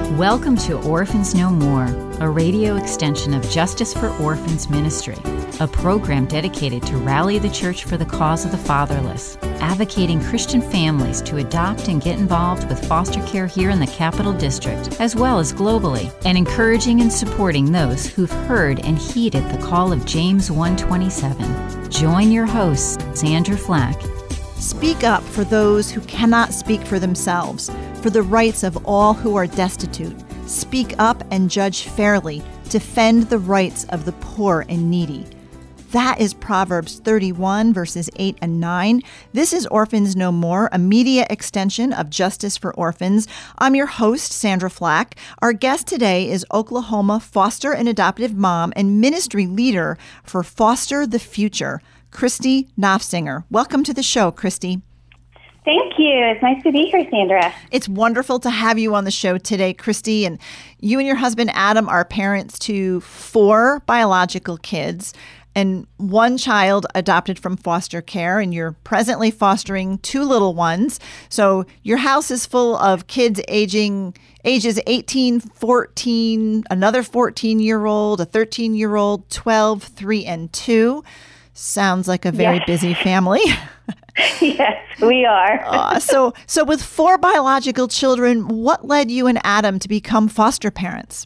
Welcome to Orphans No More, a radio extension of Justice for Orphans Ministry, a program dedicated to rally the church for the cause of the fatherless, advocating Christian families to adopt and get involved with foster care here in the Capital District, as well as globally, and encouraging and supporting those who've heard and heeded the call of James 1:27. Join your host, Sandra Flack. Speak up for those who cannot speak for themselves, for the rights of all who are destitute. Speak up and judge fairly. Defend the rights of the poor and needy. That is Proverbs 31, verses 8 and 9. This is Orphans No More, a media extension of Justice for Orphans. I'm your host, Sandra Flack. Our guest today is Oklahoma foster and adoptive mom and ministry leader for Foster the Future, Christy Nofsinger. Welcome to the show, Christy. Thank you. It's nice to be here, Sandra. It's wonderful to have you on the show today, Christy. And you and your husband, Adam, are parents to 4 biological kids and 1 child adopted from foster care. And you're presently fostering 2 little ones. So your house is full of kids ages 18, 14, another 14-year-old, a 13-year-old, 12, 3, and 2. Sounds like a very busy family. Yes, we are. So with 4 biological children, what led you and Adam to become foster parents?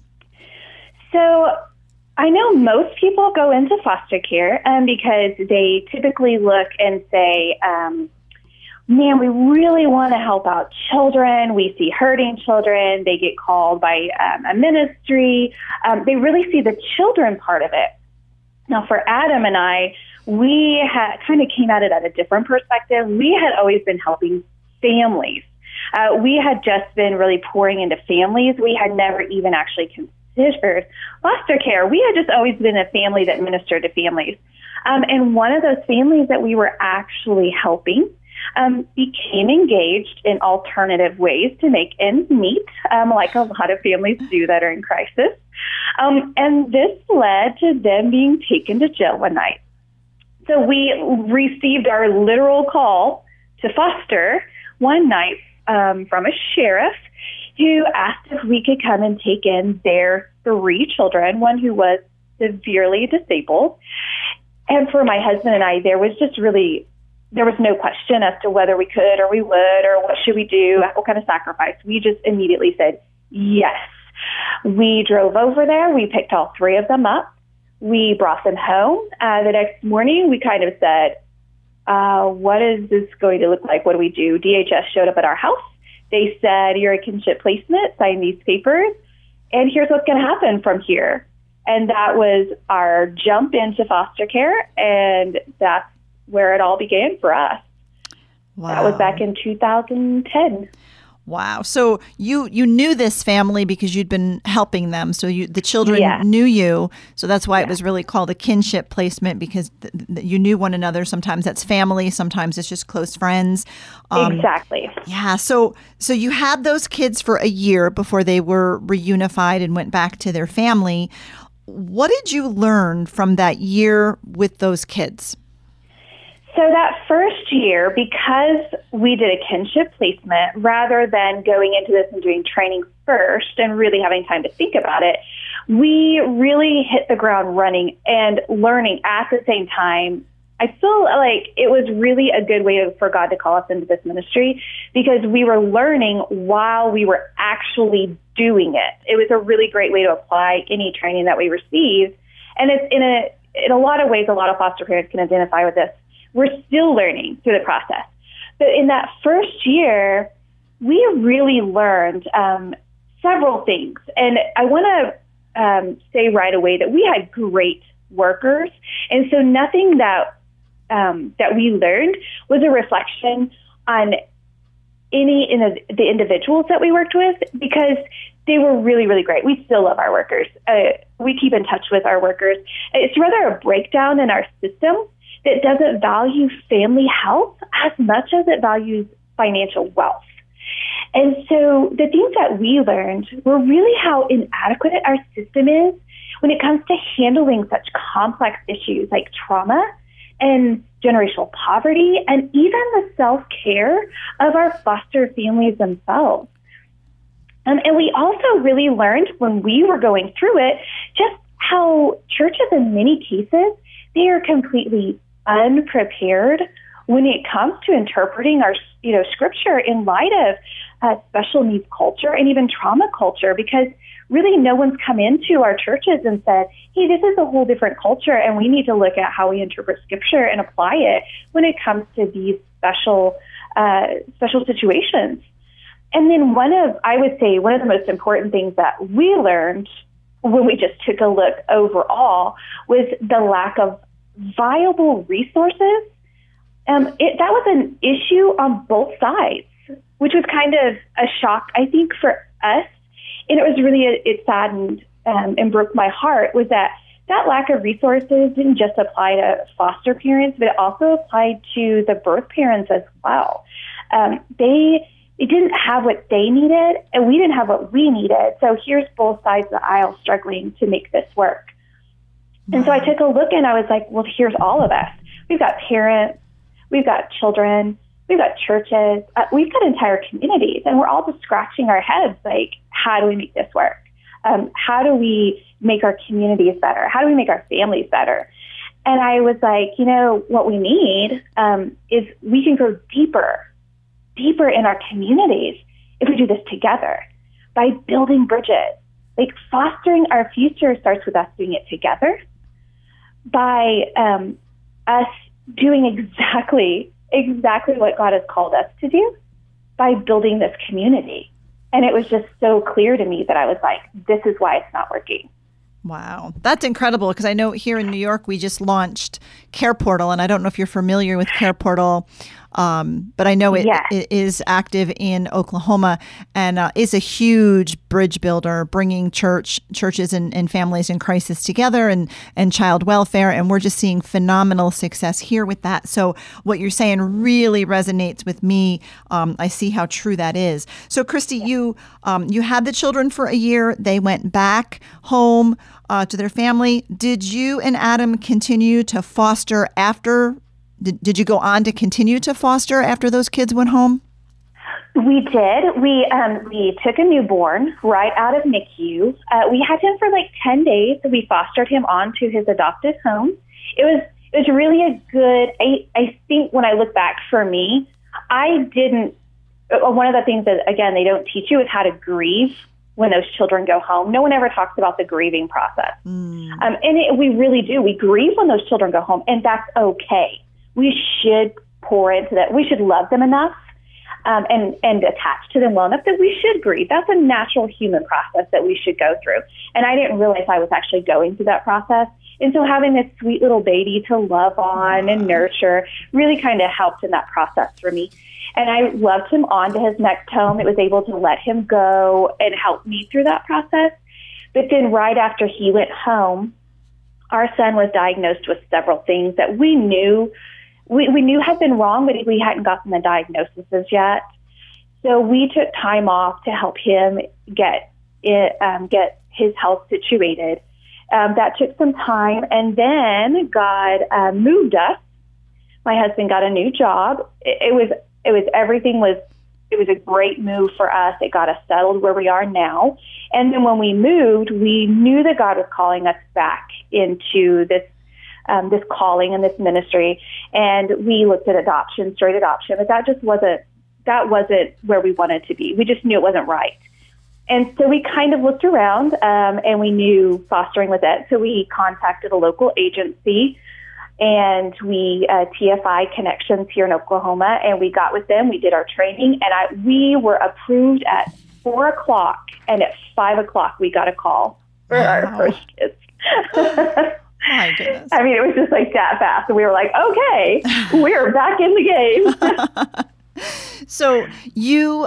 So I know most people go into foster care because they typically look and say, man, we really want to help out children. We see hurting children. They get called by a ministry. They really see the children part of it. Now, for Adam and I, we had kind of came at it at a different perspective. We had always been helping families. We had just been really pouring into families. We had never even actually considered foster care. We had just always been a family that ministered to families. And one of those families that we were actually helping became engaged in alternative ways to make ends meet, like a lot of families do that are in crisis. And this led to them being taken to jail one night. So we received our literal call to foster one night from a sheriff who asked if we could come and take in their 3 children, one who was severely disabled. And for my husband and I, there was no question as to whether we could or we would or what should we do, what kind of sacrifice. We just immediately said yes. We drove over there. We picked all 3 of them up. We brought them home. The next morning, we kind of said, what is this going to look like? What do we do? DHS showed up at our house. They said, you're a kinship placement, sign these papers, and here's what's going to happen from here. And that was our jump into foster care, and that's where it all began for us. Wow. That was back in 2010. Wow. So you knew this family because you'd been helping them. So the children knew you. So that's why it was really called a kinship placement, because you knew one another. Sometimes that's family. Sometimes it's just close friends. Exactly. Yeah. So you had those kids for a year before they were reunified and went back to their family. What did you learn from that year with those kids? So that first year, because we did a kinship placement, rather than going into this and doing training first and really having time to think about it, we really hit the ground running and learning at the same time. I feel like it was really a good way for God to call us into this ministry, because we were learning while we were actually doing it. It was a really great way to apply any training that we received. And it's in a lot of ways, a lot of foster parents can identify with this. We're still learning through the process. But in that first year, we really learned several things. And I want to say right away that we had great workers. And so nothing that we learned was a reflection on the individuals that we worked with, because they were really, really great. We still love our workers. We keep in touch with our workers. It's rather a breakdown in our system that doesn't value family health as much as it values financial wealth. And so the things that we learned were really how inadequate our system is when it comes to handling such complex issues like trauma and generational poverty, and even the self-care of our foster families themselves. And we also really learned when we were going through it just how churches in many cases, they are completely unprepared when it comes to interpreting our, scripture in light of special needs culture and even trauma culture, because really no one's come into our churches and said, hey, this is a whole different culture and we need to look at how we interpret scripture and apply it when it comes to these special situations. And then one of the most important things that we learned when we just took a look overall was the lack of viable resources. That was an issue on both sides, which was kind of a shock, I think, for us. And it was really, it saddened and broke my heart, was that lack of resources didn't just apply to foster parents, but it also applied to the birth parents as well. They didn't have what they needed, and we didn't have what we needed. So here's both sides of the aisle struggling to make this work. And so I took a look and I was like, well, here's all of us. We've got parents, we've got children, we've got churches, we've got entire communities, and we're all just scratching our heads like, how do we make this work? How do we make our communities better? How do we make our families better? And I was like, what we need is we can go deeper in our communities if we do this together by building bridges. Like fostering our future starts with us doing it together, by us doing exactly what God has called us to do, by building this community. And it was just so clear to me that I was like, this is why it's not working. Wow. That's incredible, because I know here in New York, we just launched Care Portal, and I don't know if you're familiar with Care Portal, but I know it is active in Oklahoma and is a huge bridge builder, bringing churches and families in crisis together and child welfare. And we're just seeing phenomenal success here with that. So what you're saying really resonates with me. I see how true that is. So Christy, you had the children for a year. They went back home to their family. Did you and Adam continue to foster after? Did you go on to continue to foster after those kids went home? We did. We took a newborn right out of NICU. We had him for like 10 days. We fostered him onto his adopted home. It was really a good, I think when I look back for me, one of the things that, again, they don't teach you is how to grieve when those children go home. No one ever talks about the grieving process. We really do. We grieve when those children go home, and that's okay. We should pour into that. We should love them enough and attach to them well enough that we should grieve. That's a natural human process that we should go through. And I didn't realize I was actually going through that process. And so having this sweet little baby to love on and nurture really kind of helped in that process for me. And I loved him on to his next home. It was able to let him go and help me through that process. But then right after he went home, our son was diagnosed with several things that we knew had been wrong, but we hadn't gotten the diagnoses yet. So we took time off to help him get his health situated. That took some time, and then God moved us. My husband got a new job. It was a great move for us. It got us settled where we are now. And then when we moved, we knew that God was calling us back into this calling and this ministry. And we looked at straight adoption, but that wasn't where we wanted to be. We just knew it wasn't right. And so we kind of looked around, and we knew fostering was it. So we contacted a local agency, and we TFI Connections here in Oklahoma, and we got with them. We did our training, and we were approved at 4:00, and at 5:00 we got a call for our first kids. My goodness. I mean, it was just like that fast. And we were like, okay, we're back in the game. So you're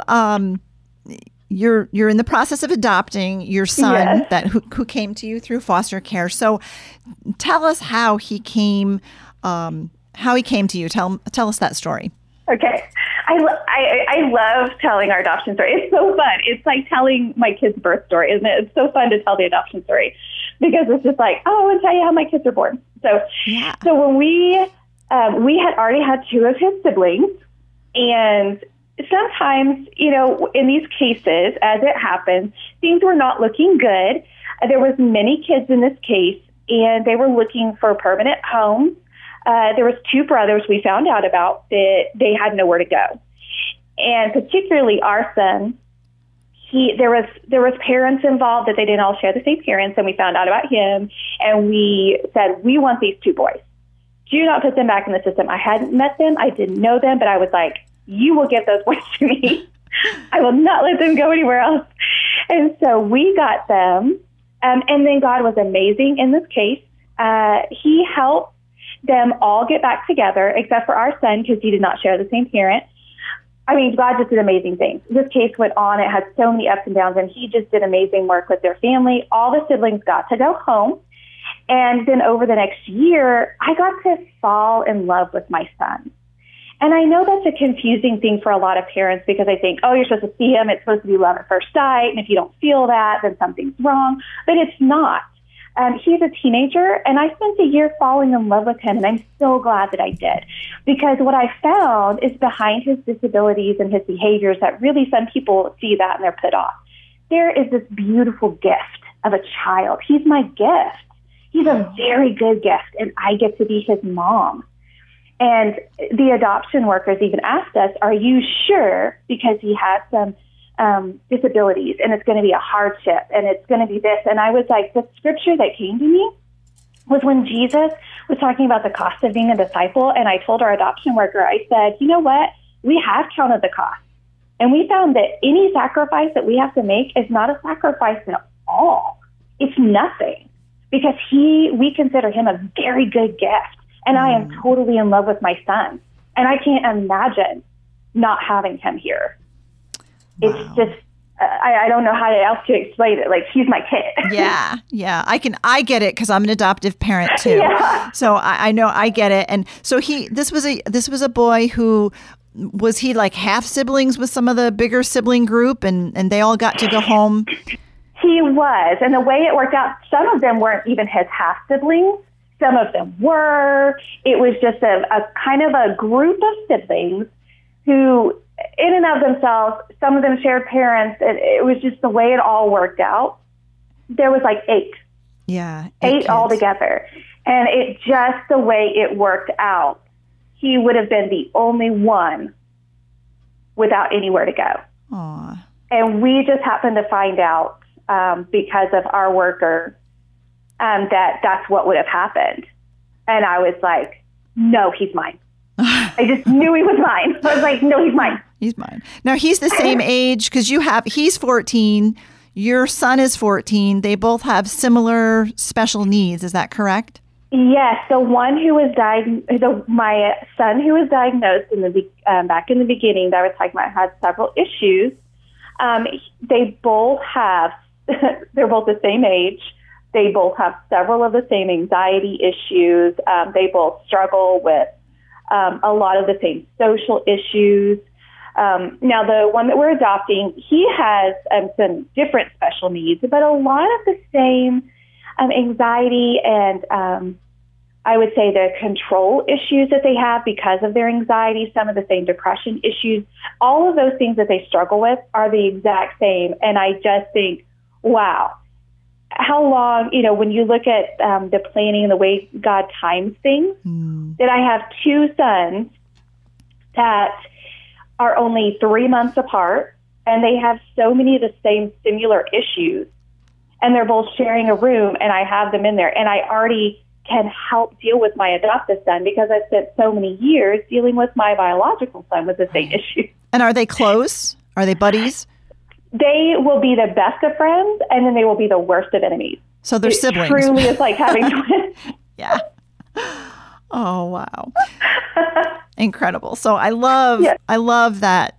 in the process of adopting your son, yes, who came to you through foster care. So tell us how he came to you. Tell us that story. Okay. I love telling our adoption story. It's so fun. It's like telling my kid's birth story, isn't it? It's so fun to tell the adoption story because it's just like, oh, I want to tell you how my kids are born. So when we had already had two of his siblings, and sometimes, in these cases, as it happens, things were not looking good. There was many kids in this case, and they were looking for permanent homes. There was 2 brothers we found out about that they had nowhere to go. And particularly our son, there was parents involved that they didn't all share the same parents, and we found out about him, and we said, we want these 2 boys. Do not put them back in the system. I hadn't met them. I didn't know them, but I was like, you will give those boys to me. I will not let them go anywhere else. And so we got them, and then God was amazing in this case. He helped them all get back together, except for our son, because he did not share the same parent. I mean, God just did amazing things. This case went on. It had so many ups and downs, and he just did amazing work with their family. All the siblings got to go home. And then over the next year, I got to fall in love with my son. And I know that's a confusing thing for a lot of parents, because they think, oh, you're supposed to see him. It's supposed to be love at first sight. And if you don't feel that, then something's wrong. But it's not. He's a teenager, and I spent a year falling in love with him, and I'm so glad that I did. Because what I found is behind his disabilities and his behaviors that really some people see that and they're put off. There is this beautiful gift of a child. He's my gift. He's a very good gift, and I get to be his mom. And the adoption workers even asked us, are you sure? Because he has some disabilities, and it's going to be a hardship, and it's going to be this. And I was like, the scripture that came to me was when Jesus was talking about the cost of being a disciple. And I told our adoption worker, I said, you know what? We have counted the cost. And we found that any sacrifice that we have to make is not a sacrifice at all. It's nothing, because we consider him a very good gift. And I am totally in love with my son. And I can't imagine not having him here. Wow. It's just, I don't know how else to explain it. Like, he's my kid. Yeah. I get it, because I'm an adoptive parent too. Yeah. So I know I get it. And so this was a boy who, was he like half siblings with some of the bigger sibling group, and they all got to go home? He was. And the way it worked out, some of them weren't even his half siblings. Some of them were. It was just a kind of a group of siblings who, in and of themselves, some of them shared parents. It was just the way it all worked out. There was like 8. Yeah. 8 altogether. And it just the way it worked out, he would have been the only one without anywhere to go. Aww. And we just happened to find out because of our worker that's what would have happened. And I was like, no, he's mine. I just knew he was mine. I was like, no, he's mine. He's mine. Now, he's the same age, because he's 14. Your son is 14. They both have similar special needs. Is that correct? Yes. The one who was my son who was diagnosed back in the beginning that I was talking about had several issues. They both have, they're both the same age. They both have several of the same anxiety issues. They both struggle with a lot of the same social issues. Now, the one that we're adopting, he has some different special needs, but a lot of the same anxiety and I would say the control issues that they have because of their anxiety, some of the same depression issues. All of those things that they struggle with are the exact same. And I just think, wow. How long, when you look at the planning and the way God times things, that I have 2 sons that are only 3 months apart, and they have so many of the same similar issues, and they're both sharing a room, and I have them in there, and I already can help deal with my adoptive son because I spent so many years dealing with my biological son with the same issue. And are they close? Are they buddies? They will be the best of friends, and then they will be the worst of enemies. So they're siblings. Truly, it's like having twins. Yeah. Oh, wow. Incredible. So I love that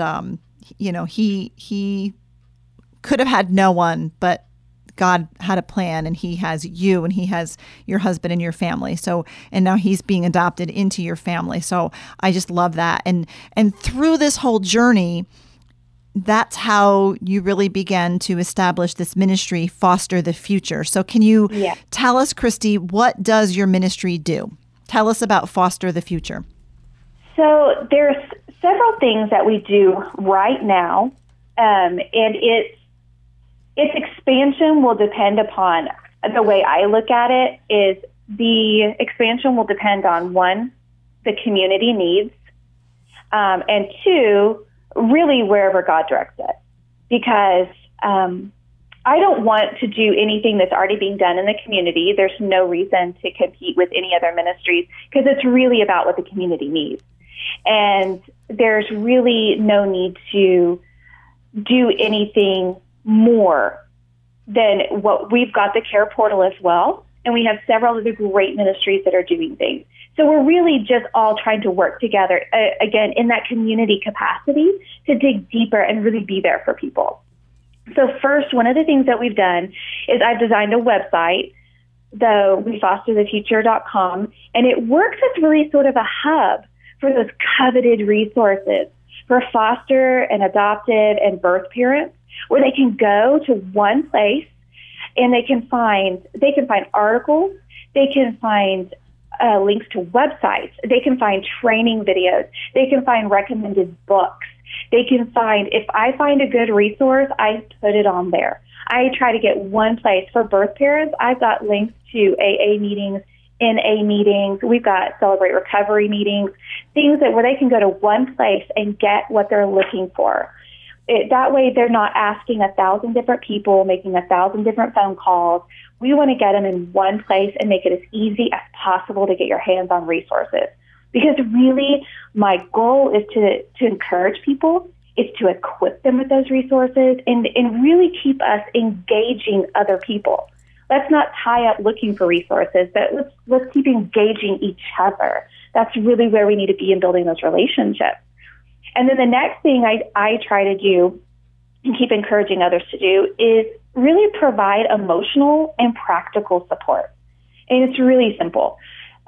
he could have had no one, but God had a plan, and he has you, and he has your husband and your family. So, and now he's being adopted into your family. So I just love that. And through this whole journey, that's how you really began to establish this ministry, Foster the Future. So can you tell us, Christy, what does your ministry do? Tell us about Foster the Future. So there's several things that we do right now, and its expansion will depend upon, the way I look at it is the expansion will depend on, one, the community needs, and two, really wherever God directs it. Because I don't want to do anything that's already being done in the community. There's no reason to compete with any other ministries because it's really about what the community needs. And there's really no need to do anything more than what we've got. The Care Portal as well, and we have several other great ministries that are doing things. So we're really just all trying to work together, again, in that community capacity to dig deeper and really be there for people. So first, one of the things that we've done is I've designed a website, the WeFosterTheFuture.com, and it works as really sort of a hub for those coveted resources for foster and adoptive and birth parents, where they can go to one place and they can find articles, they can find links to websites, they can find training videos, they can find recommended books, they can find, if I find a good resource, I put it on there. I try to get one place for birth parents. I've got links to AA meetings, NA meetings. We've got Celebrate Recovery meetings, things where they can go to one place and get what they're looking for. That way they're not asking 1,000 different people, making 1,000 different phone calls. We want to get them in one place and make it as easy as possible to get your hands on resources. Because really, my goal is to encourage people, is to equip them with those resources and really keep us engaging other people. Let's not tie up looking for resources, but let's keep engaging each other. That's really where we need to be in building those relationships. And then the next thing I try to do and keep encouraging others to do is really provide emotional and practical support. And it's really simple.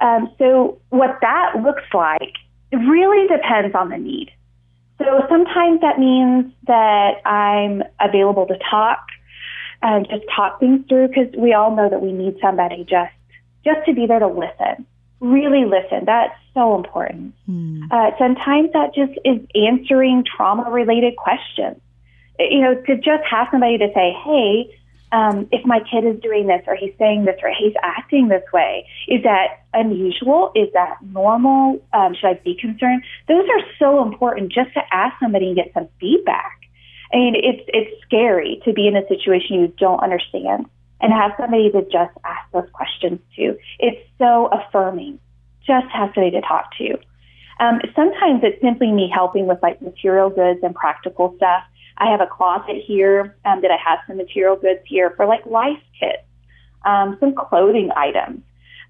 So what that looks like really depends on the need. So sometimes that means that I'm available to talk, just talk things through, because we all know that we need somebody just to be there to listen, really listen. That's so important. Sometimes that just is answering trauma-related questions. To just have somebody to say, hey, if my kid is doing this or he's saying this or he's acting this way, is that unusual? Is that normal? Should I be concerned? Those are so important just to ask somebody and get some feedback. I mean, it's scary to be in a situation you don't understand and have somebody to just ask those questions to. It's so affirming. Just have somebody to talk to. Sometimes it's simply me helping with like material goods and practical stuff. I have a closet here that I have some material goods here for like life kits, some clothing items.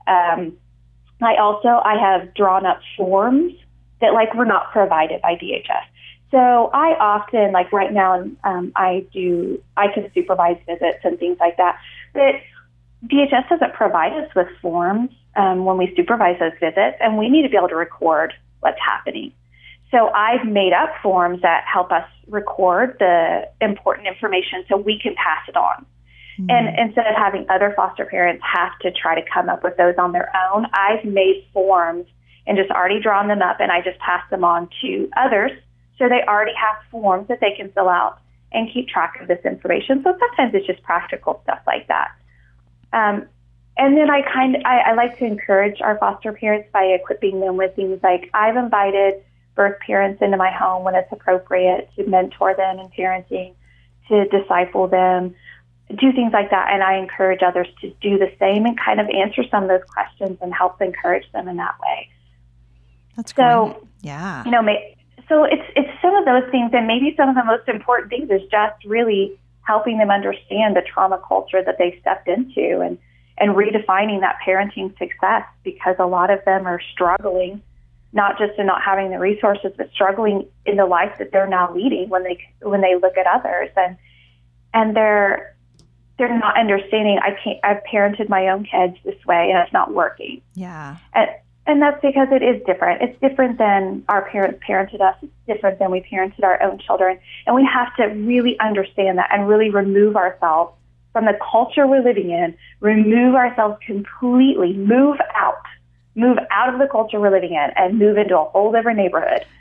I have drawn up forms that like were not provided by DHS. So I often, like right now, I can supervise visits and things like that. But DHS doesn't provide us with forms when we supervise those visits, and we need to be able to record what's happening. So I've made up forms that help us record the important information so we can pass it on. Mm-hmm. And instead of having other foster parents have to try to come up with those on their own, I've made forms and just already drawn them up, and I just pass them on to others. So they already have forms that they can fill out and keep track of this information. So sometimes it's just practical stuff like that. And then I like to encourage our foster parents by equipping them with things like I've invited birth parents into my home when it's appropriate to mentor them in parenting, to disciple them, do things like that. And I encourage others to do the same and kind of answer some of those questions and help encourage them in that way. That's great. Yeah. So it's some of those things, and maybe some of the most important things is just really helping them understand the trauma culture that they stepped into and redefining that parenting success, because a lot of them are struggling, not just in not having the resources, but struggling in the life that they're now leading when they look at others and they're not understanding. I've parented my own kids this way and it's not working. Yeah. And that's because it is different. It's different than our parents parented us. It's different than we parented our own children. And we have to really understand that and really remove ourselves from the culture we're living in, remove ourselves completely, move out of the culture we're living in and move into a whole different neighborhood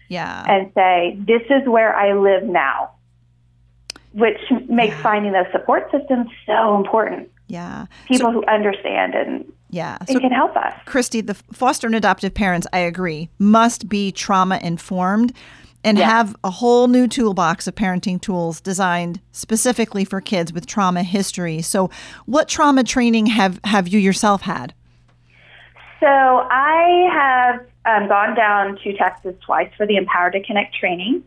Yeah. and say, this is where I live now, which makes finding those support systems so important. Yeah. People who understand and can help us. Christy, the foster and adoptive parents, I agree, must be trauma informed and have a whole new toolbox of parenting tools designed specifically for kids with trauma history. So what trauma training have you yourself had? So I have gone down to Texas twice for the Empowered to Connect training.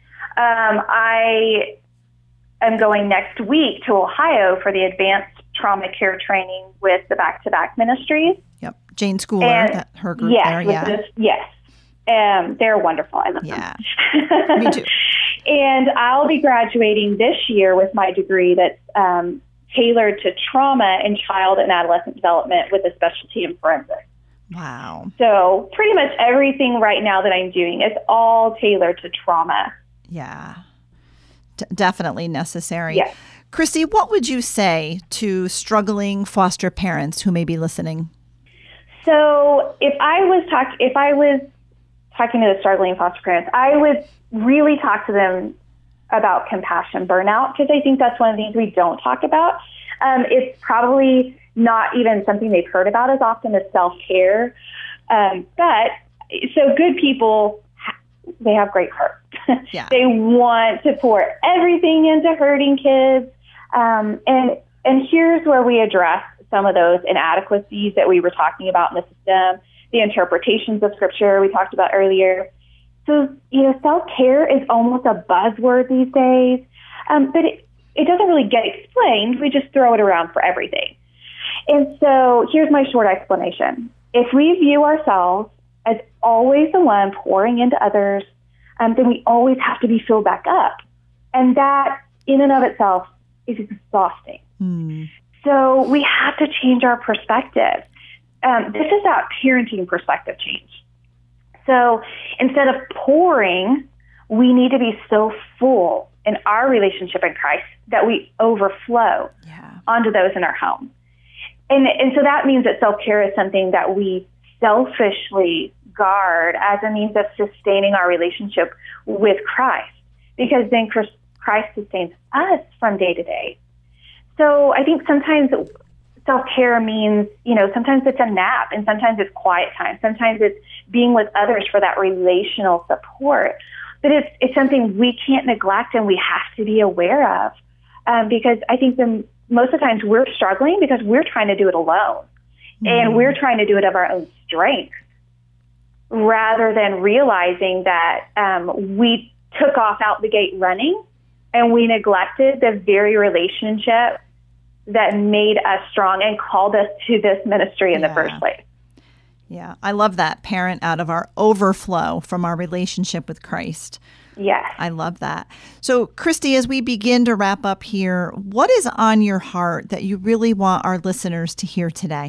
I am going next week to Ohio for the advanced trauma care training with the Back to Back Ministries. Yep. Jane Schooler, her group there. Yes. They're wonderful. I love them. Me too. And I'll be graduating this year with my degree that's tailored to trauma in child and adolescent development with a specialty in forensics. Wow. So pretty much everything right now that I'm doing is all tailored to trauma. Yeah. Definitely necessary. Yes. Christy, what would you say to struggling foster parents who may be listening? So if I was talking to the struggling foster parents, I would really talk to them about compassion burnout, because I think that's one of the things we don't talk about. It's probably not even something they've heard about as often as self-care. But so good people, they have great hearts. Yeah. They want to pour everything into hurting kids. And here's where we address some of those inadequacies that we were talking about in the system, the interpretations of Scripture we talked about earlier. So, self-care is almost a buzzword these days, but it doesn't really get explained. We just throw it around for everything. And so here's my short explanation. If we view ourselves as always the one pouring into others, then we always have to be filled back up. And that, in and of itself, is exhausting. So we have to change our perspective. This is that parenting perspective change. So instead of pouring, we need to be so full in our relationship in Christ that we overflow onto those in our home. And so that means that self-care is something that we selfishly guard as a means of sustaining our relationship with Christ, because then Christ sustains us from day to day. So I think sometimes self-care means, sometimes it's a nap, and sometimes it's quiet time. Sometimes it's being with others for that relational support. But it's something we can't neglect and we have to be aware of, because I think most of the times we're struggling because we're trying to do it alone, and we're trying to do it of our own strength, rather than realizing that we took off out the gate running and we neglected the very relationship that made us strong and called us to this ministry in the first place. Yeah, I love that. Parent out of our overflow from our relationship with Christ. Yes. I love that. So, Christy, as we begin to wrap up here, what is on your heart that you really want our listeners to hear today?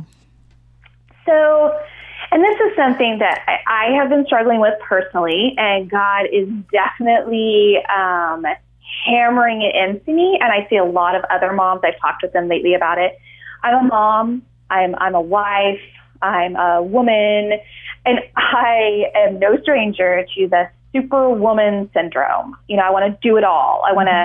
So, and this is something that I have been struggling with personally, and God is definitely hammering it into me, and I see a lot of other moms. I've talked with them lately about it. I'm a mom. I'm a wife. I'm a woman, and I am no stranger to the superwoman syndrome. I want to do it all. I want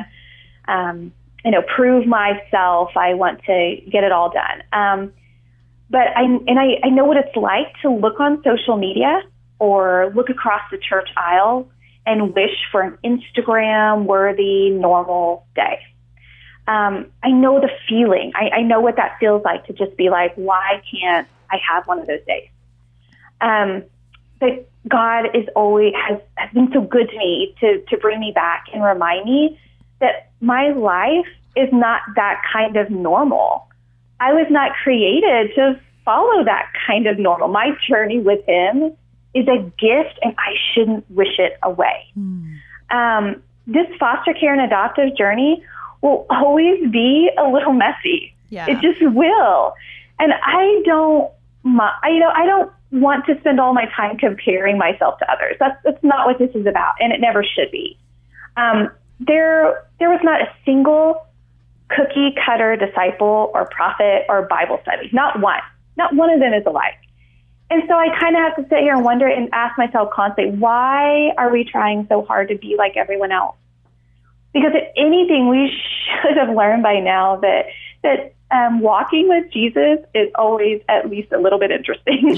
to, prove myself. I want to get it all done. But I know what it's like to look on social media or look across the church aisle and wish for an Instagram-worthy, normal day. I know the feeling. I know what that feels like to just be like, why can't I have one of those days? But God has been so good to me to bring me back and remind me that my life is not that kind of normal. I was not created to follow that kind of normal. My journey with Him is a gift, and I shouldn't wish it away. This foster care and adoptive journey will always be a little messy. Yeah. It just will. And I don't want to spend all my time comparing myself to others. That's not what this is about, and it never should be. There was not a single cookie cutter disciple or prophet or Bible study. Not one. Not one of them is alike. And so I kind of have to sit here and wonder and ask myself constantly, why are we trying so hard to be like everyone else? Because if anything, we should have learned by now that walking with Jesus is always at least a little bit interesting.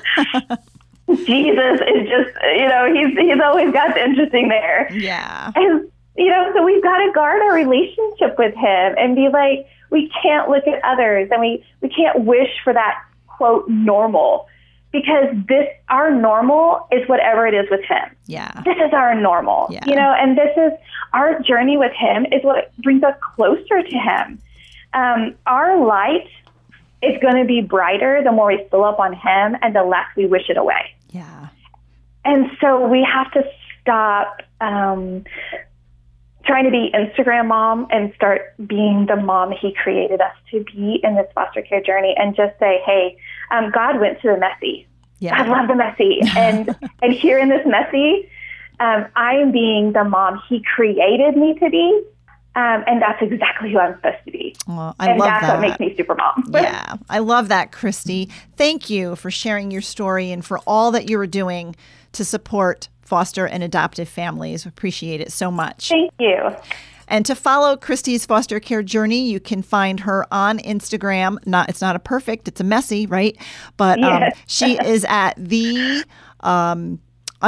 Jesus is just, he's always got the interesting there. Yeah. And, so we've got to guard our relationship with him and be like, we can't look at others and we can't wish for that, quote, normal, because our normal is whatever it is with him. Yeah. This is our normal, and this is our journey with him is what brings us closer to him. Our light is going to be brighter the more we fill up on him and the less we wish it away. Yeah. And so we have to stop trying to be Instagram mom and start being the mom he created us to be in this foster care journey, and just say, hey, God went to the messy. Yeah. I love the messy. And here in this messy, I am being the mom he created me to be. And that's exactly who I'm supposed to be. Well, I love that. And that's what makes me super mom. Yeah, I love that, Christy. Thank you for sharing your story and for all that you are doing to support foster and adoptive families. Appreciate it so much. Thank you. And to follow Christy's foster care journey, you can find her on Instagram. It's not a perfect, it's a messy, right? But yes. She is at the _mob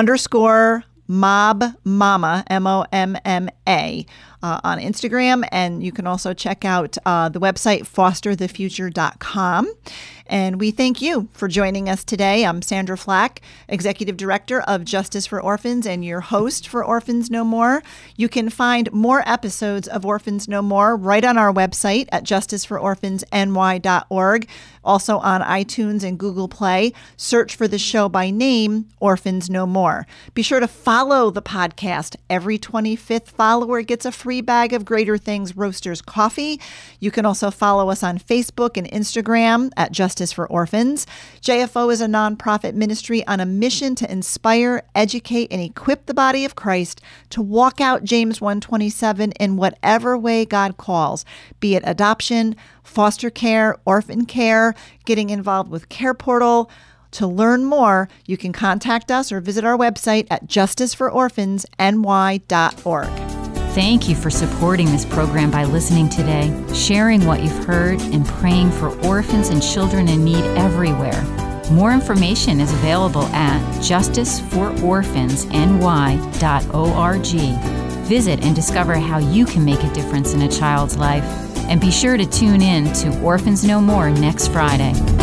mama, MOMMA, on Instagram. And you can also check out the website fosterthefuture.com. And we thank you for joining us today. I'm Sandra Flack, Executive Director of Justice for Orphans and your host for Orphans No More. You can find more episodes of Orphans No More right on our website at justicefororphansny.org. Also on iTunes and Google Play. Search for the show by name, Orphans No More. Be sure to follow the podcast. Every 25th follower gets a free bag of Greater Things Roasters coffee. You can also follow us on Facebook and Instagram at Justice for Orphans. JFO is a nonprofit ministry on a mission to inspire, educate, and equip the body of Christ to walk out James 1:27 in whatever way God calls, be it adoption, foster care, orphan care, getting involved with Care Portal. To learn more, you can contact us or visit our website at justicefororphansny.org. Thank you for supporting this program by listening today, sharing what you've heard, and praying for orphans and children in need everywhere. More information is available at justicefororphansny.org. Visit and discover how you can make a difference in a child's life. And be sure to tune in to Orphans No More next Friday.